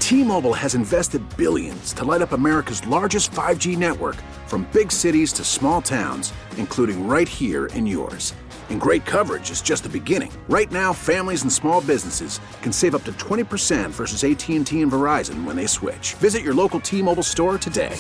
T-Mobile has invested billions to light up America's largest 5G network, from big cities to small towns, including right here in yours. And great coverage is just the beginning. Right now, families and small businesses can save up to 20% versus AT&T and Verizon when they switch. Visit your local T-Mobile store today.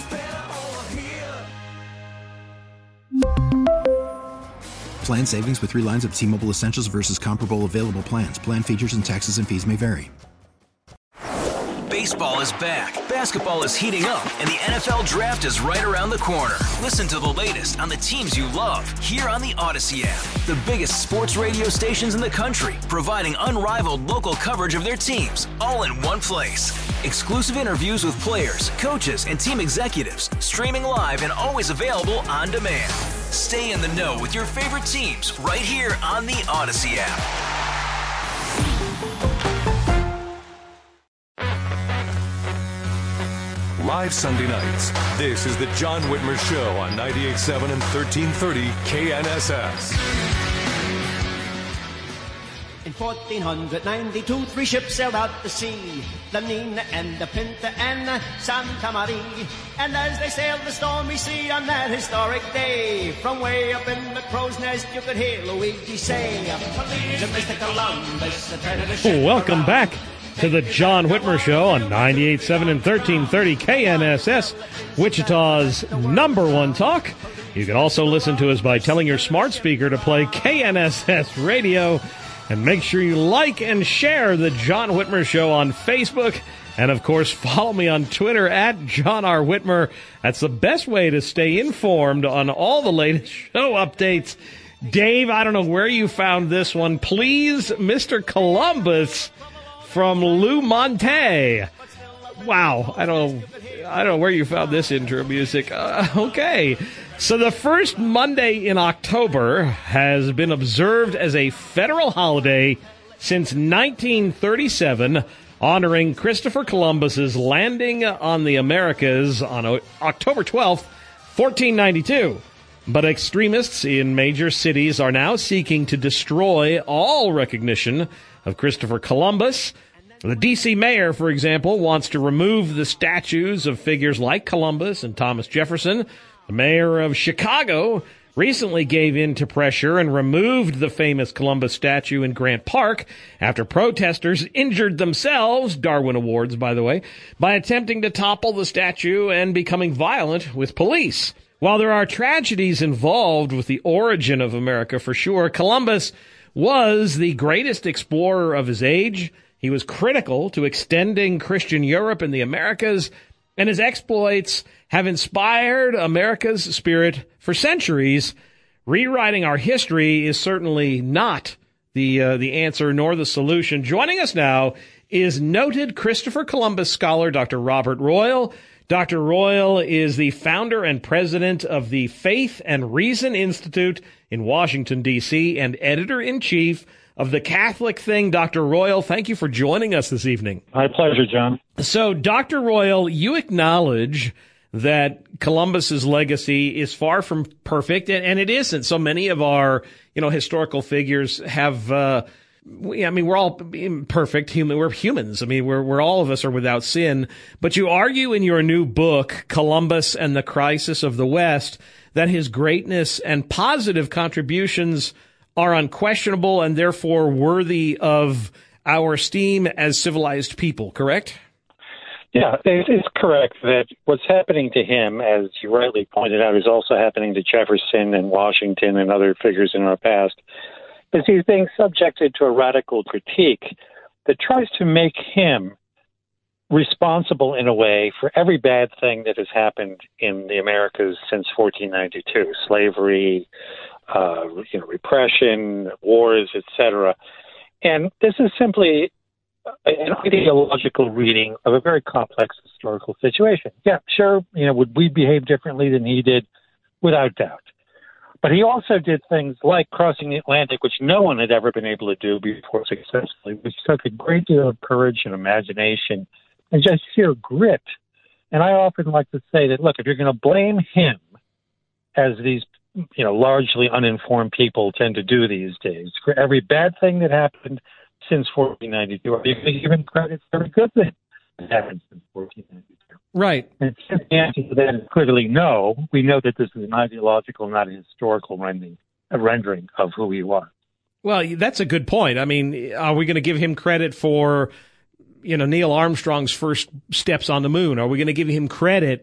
Plan savings with 3 lines of T-Mobile Essentials versus comparable available plans. Plan features and taxes and fees may vary. Baseball is back, basketball is heating up, and the NFL Draft is right around the corner. Listen to the latest on the teams you love here on the Odyssey app. The biggest sports radio stations in the country, providing unrivaled local coverage of their teams, all in one place. Exclusive interviews with players, coaches, and team executives, streaming live and always available on demand. Stay in the know with your favorite teams right here on the Odyssey app. Live Sunday nights, this is the John Whitmer Show on 98.7 and 1330 KNSS. In 1492, 3 ships sailed out to sea, the Nina and the Pinta and the Santa Maria. And as they sailed the stormy sea on that historic day, from way up in the crow's nest you could hear Luigi say, Mr. Columbus, welcome back to the John Whitmer Show on 98.7 and 1330 KNSS, Wichita's #1 talk. You can also listen to us by telling your smart speaker to play KNSS Radio. And make sure you like and share the John Whitmer Show on Facebook. And, of course, follow me on Twitter at John R. Whitmer. That's the best way to stay informed on all the latest show updates. Dave, I don't know where you found this one. Please, Mr. Columbus from Lou Monte. Wow, I don't know where you found this intro music. Okay, so the first Monday in October has been observed as a federal holiday since 1937, honoring Christopher Columbus's landing on the Americas on October 12th, 1492. But extremists in major cities are now seeking to destroy all recognition of Christopher Columbus. The D.C. mayor, for example, wants to remove the statues of figures like Columbus and Thomas Jefferson. The mayor of Chicago recently gave in to pressure and removed the famous Columbus statue in Grant Park after protesters injured themselves, Darwin Awards, by the way, by attempting to topple the statue and becoming violent with police. While there are tragedies involved with the origin of America for sure, Columbus was the greatest explorer of his age. He was critical to extending Christian Europe and the Americas, and his exploits have inspired America's spirit for centuries. Rewriting our history is certainly not the answer nor the solution. Joining us now is noted Christopher Columbus scholar Dr. Robert Royal. Dr. Royal is the founder and president of the Faith and Reason Institute in Washington, D.C., and editor-in-chief of The Catholic Thing. Dr. Royal, thank you for joining us this evening. My pleasure, John. So, Dr. Royal, you acknowledge that Columbus's legacy is far from perfect, and it isn't. So many of our, historical figures have, we're all imperfect. We're humans. We're all of us are without sin. But you argue in your new book, Columbus and the Crisis of the West, that his greatness and positive contributions are unquestionable and therefore worthy of our esteem as civilized people, correct? Yeah, it's correct that what's happening to him, as you rightly pointed out, is also happening to Jefferson and Washington and other figures in our past. Because he's being subjected to a radical critique that tries to make him responsible in a way for every bad thing that has happened in the Americas since 1492, slavery, repression, wars, etc. And this is simply an ideological reading of a very complex historical situation. Yeah, sure, would we behave differently than he did? Without doubt. But he also did things like crossing the Atlantic, which no one had ever been able to do before successfully, which took a great deal of courage and imagination and just sheer grit. And I often like to say that, look, if you're going to blame him, as these largely uninformed people tend to do these days, for every bad thing that happened since 1492, are you going to give him credit for every good thing happened since 1492. Right. And since the answer to that is clearly no, we know that this is an ideological, not a historical rendering of who he was. Well, that's a good point. I mean, are we going to give him credit for, Neil Armstrong's first steps on the moon? Are we going to give him credit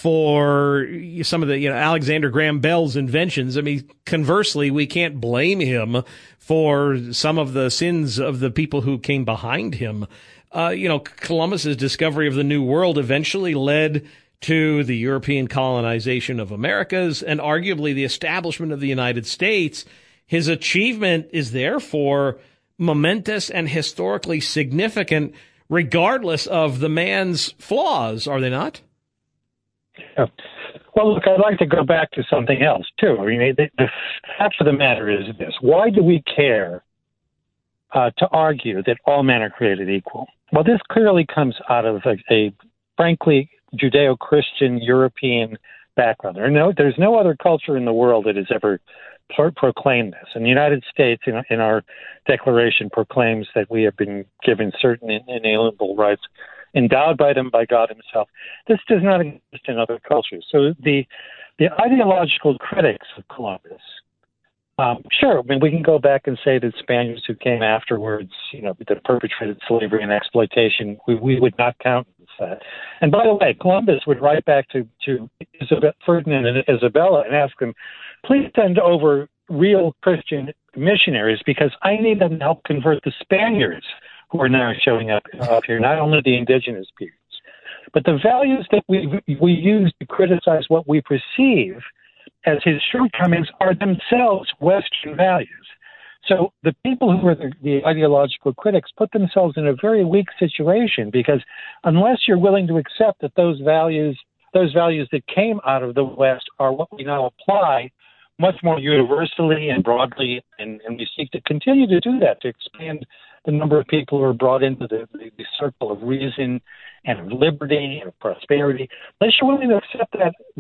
for some of the, Alexander Graham Bell's inventions? I mean, conversely, we can't blame him for some of the sins of the people who came behind him. Columbus's discovery of the New World eventually led to the European colonization of Americas and arguably the establishment of the United States. His achievement is therefore momentous and historically significant, regardless of the man's flaws, are they not? Yeah. Well, look, I'd like to go back to something else, too. I mean, the fact of the matter is this. Why do we care to argue that all men are created equal? Well, this clearly comes out of a frankly, Judeo-Christian European background. There's no other culture in the world that has ever proclaimed this. And the United States, in our declaration, proclaims that we have been given certain inalienable rights endowed by them by God himself. This does not exist in other cultures. So the ideological critics of Columbus, sure, I mean, we can go back and say that Spaniards who came afterwards, that perpetrated slavery and exploitation, we would not count that. And by the way, Columbus would write back to Ferdinand and Isabella and ask them, please send over real Christian missionaries because I need them to help convert the Spaniards who are now showing up here, not only the indigenous peoples. But the values that we use to criticize what we perceive as his shortcomings are themselves Western values. So the people who are the ideological critics put themselves in a very weak situation because unless you're willing to accept that those values that came out of the West are what we now apply much more universally and broadly, and we seek to continue to do that, to expand the number of people who are brought into the circle of reason and of liberty and of prosperity. Unless you're willing to accept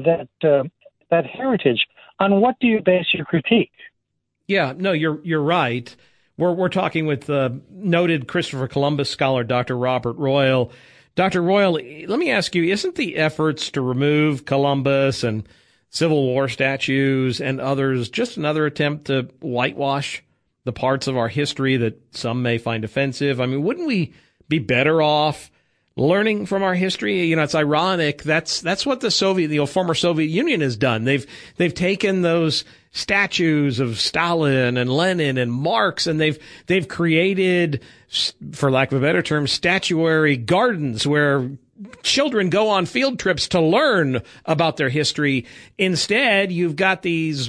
that heritage, on what do you base your critique? Yeah, no, you're right. We're talking with noted Christopher Columbus scholar Dr. Robert Royal. Dr. Royal, let me ask you, isn't the efforts to remove Columbus and Civil War statues and others just another attempt to whitewash the parts of our history that some may find offensive? I mean, wouldn't we be better off learning from our history? It's ironic. That's what the former Soviet Union has done. They've taken those statues of Stalin and Lenin and Marx, and they've created, for lack of a better term, statuary gardens where children go on field trips to learn about their history. Instead, you've got these,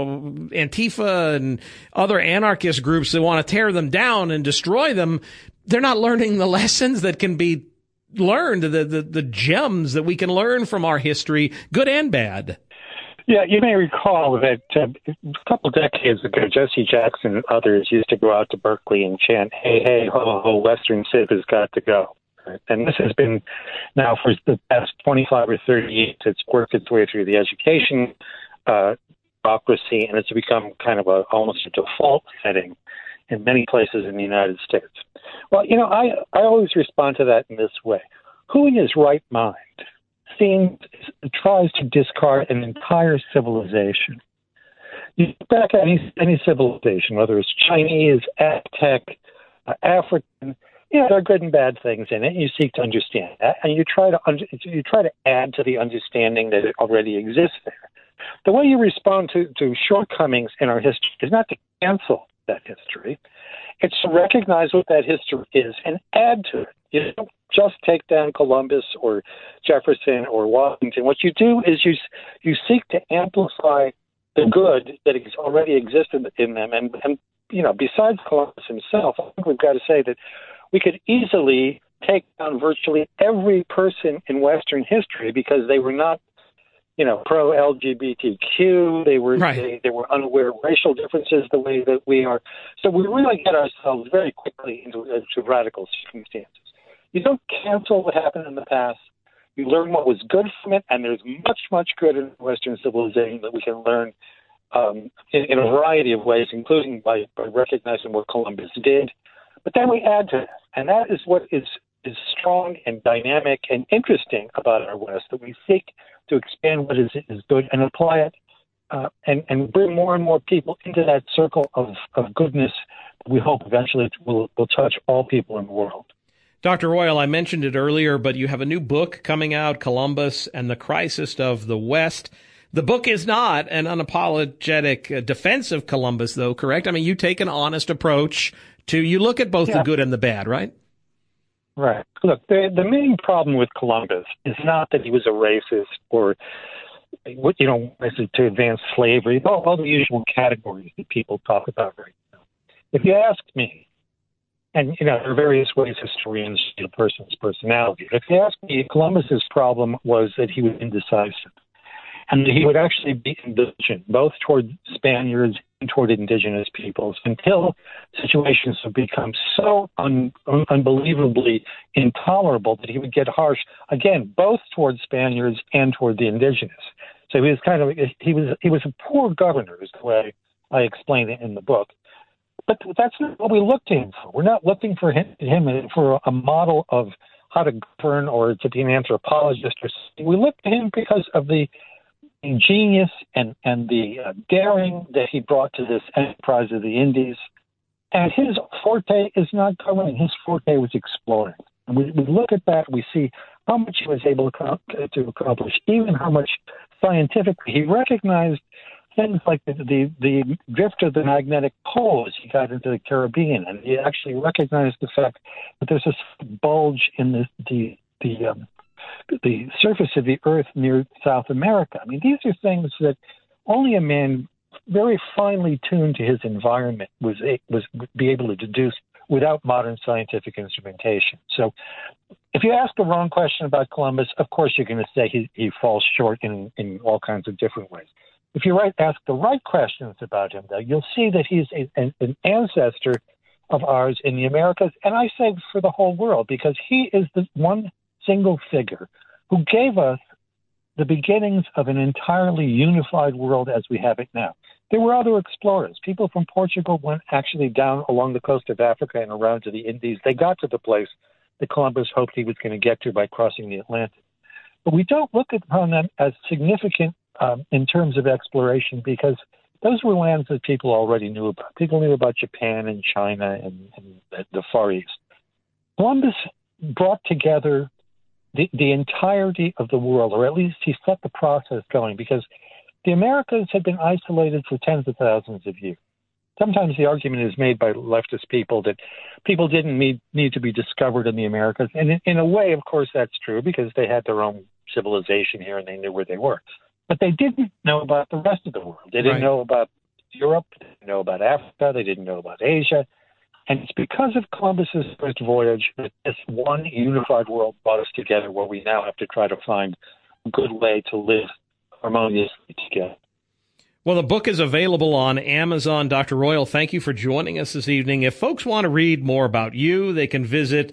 Antifa and other anarchist groups that want to tear them down and destroy them. They're not learning the lessons that can be learned, the gems that we can learn from our history, good and bad. Yeah, you may recall that a couple decades ago, Jesse Jackson and others used to go out to Berkeley and chant, "Hey, hey, ho, ho, Western Civ has got to go." And this has been now for the past 25 or 30 years. It's worked its way through the education bureaucracy, and it's become kind of almost a default setting in many places in the United States. Well, I always respond to that in this way. Who in his right mind tries to discard an entire civilization? You look back at any civilization, whether it's Chinese, Aztec, African, there are good and bad things in it. You seek to understand that, and you try to add to the understanding that it already exists there. The way you respond to shortcomings in our history is not to cancel that history. It's to recognize what that history is and add to it. You don't just take down Columbus or Jefferson or Washington. What you do is you seek to amplify the good that has already existed in them. And besides Columbus himself, I think we've got to say that we could easily take down virtually every person in Western history because they were not, pro-LGBTQ. They were right. They were unaware of racial differences the way that we are. So we really get ourselves very quickly into radical circumstances. You don't cancel what happened in the past. You learn what was good from it, and there's much, much good in Western civilization that we can learn in a variety of ways, including by recognizing what Columbus did. But then we add to that, and that is what is is strong and dynamic and interesting about our West, that we seek to expand what is good and apply it and bring more and more people into that circle of goodness that we hope eventually will touch all people in the world. Dr. Royal, I mentioned it earlier, but you have a new book coming out, Columbus and the Crisis of the West. The book is not an unapologetic defense of Columbus, though, correct? I mean, you take an honest approach you look at both the good and the bad, right? Right. Look, the main problem with Columbus is not that he was a racist or, to advance slavery, all the usual categories that people talk about right now. If you ask me, and, there are various ways historians see a person's personality. If you ask me, Columbus's problem was that he was indecisive and that he would actually be indulgent, both toward Spaniards and toward indigenous peoples, until situations have become so unbelievably intolerable that he would get harsh, again, both toward Spaniards and toward the indigenous. So he was a poor governor, is the way I explain it in the book. But that's not what we look to him for. We're not looking for him for a model of how to govern or to be an anthropologist or something. We look to him because of the genius and the daring that he brought to this enterprise of the Indies. And his forte is not governing. His forte was exploring. And we look at that, we see how much he was able to accomplish, even how much scientifically. He recognized things like the drift of the magnetic pole as he got into the Caribbean, and he actually recognized the fact that there's a bulge in the surface of the Earth near South America. I mean, these are things that only a man very finely tuned to his environment was be able to deduce without modern scientific instrumentation. So if you ask the wrong question about Columbus, of course you're going to say he falls short in all kinds of different ways. If you ask the right questions about him, though, you'll see that he's an ancestor of ours in the Americas, and I say for the whole world, because he is the one single figure who gave us the beginnings of an entirely unified world as we have it now. There were other explorers. People from Portugal went actually down along the coast of Africa and around to the Indies. They got to the place that Columbus hoped he was going to get to by crossing the Atlantic. But we don't look upon them as significant in terms of exploration, because those were lands that people already knew about. People knew about Japan and China and the Far East. Columbus brought together the entirety of the world, or at least he set the process going, because the Americas had been isolated for tens of thousands of years. Sometimes the argument is made by leftist people that people didn't need to be discovered in the Americas. And in a way, of course, that's true, because they had their own civilization here and they knew where they were. But they didn't know about the rest of the world. They didn't know about Europe. They didn't know about Africa. They didn't know about Asia. And it's because of Columbus's first voyage that this one unified world brought us together, where we now have to try to find a good way to live harmoniously together. Well, the book is available on Amazon. Dr. Royal, thank you for joining us this evening. If folks want to read more about you, they can visit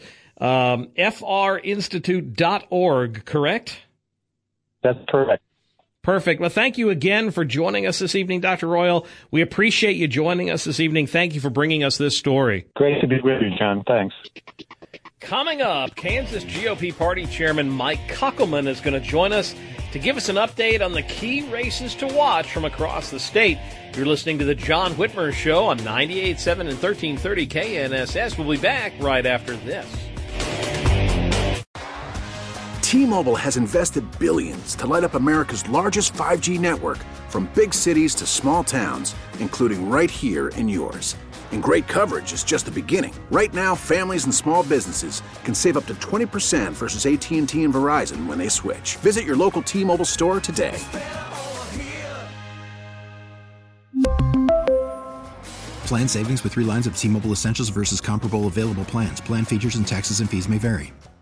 frinstitute.org, correct? That's correct. Perfect. Well, thank you again for joining us this evening, Dr. Royal. We appreciate you joining us this evening. Thank you for bringing us this story. Great to be with you, John. Thanks. Coming up, Kansas GOP Party Chairman Mike Kuckelman is going to join us to give us an update on the key races to watch from across the state. You're listening to The John Whitmer Show on 98.7 and 1330 KNSS. We'll be back right after this. T-Mobile has invested billions to light up America's largest 5G network, from big cities to small towns, including right here in yours. And great coverage is just the beginning. Right now, families and small businesses can save up to 20% versus AT&T and Verizon when they switch. Visit your local T-Mobile store today. Plan savings with 3 lines of T-Mobile Essentials versus comparable available plans. Plan features and taxes and fees may vary.